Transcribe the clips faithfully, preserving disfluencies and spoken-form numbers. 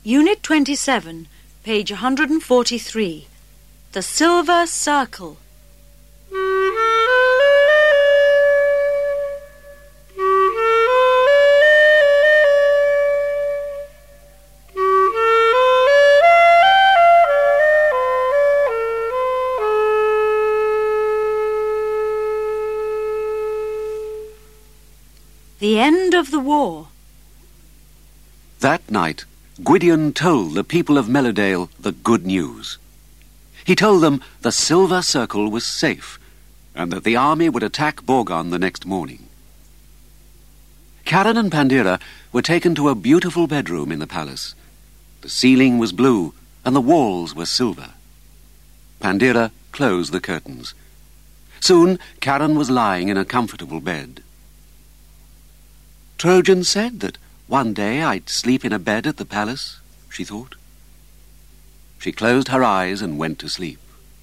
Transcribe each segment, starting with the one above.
Unit twenty-seven, page one hundred forty-three. The Silver Circle. The end of the war. That night, Gwydion told the people of Mellowdale the good news. He told them the Silver Circle was safe and that the army would attack Borgon the next morning. Karen and Pandira were taken to a beautiful bedroom in the palace. The ceiling was blue and the walls were silver. Pandira closed the curtains. Soon, Karen was lying in a comfortable bed. Trojan said that one day I'd sleep in a bed at the palace, she thought. She closed her eyes and went to sleep.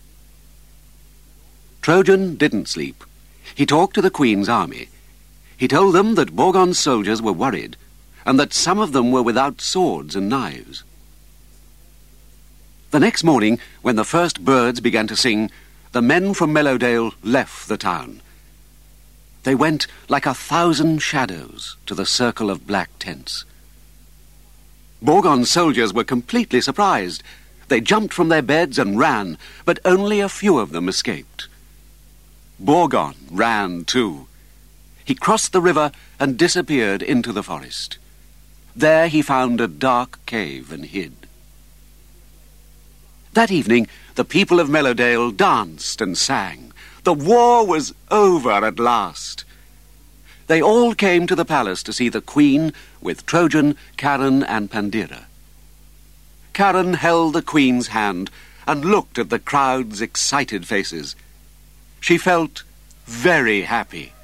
Trojan didn't sleep. He talked to the Queen's army. He told them that Borgon's soldiers were worried and that some of them were without swords and knives. The next morning, when the first birds began to sing, the men from Mellowdale left the town. They went like a thousand shadows to the circle of black tents. Borgon's soldiers were completely surprised. They jumped from their beds and ran, but only a few of them escaped. Borgon ran too. He crossed the river and disappeared into the forest. There he found a dark cave and hid. That evening, the people of Mellowdale danced and sang. The war was over at last. They all came to the palace to see the Queen with Trojan, Karen and Pandira. Karen held the Queen's hand and looked at the crowd's excited faces. She felt very happy.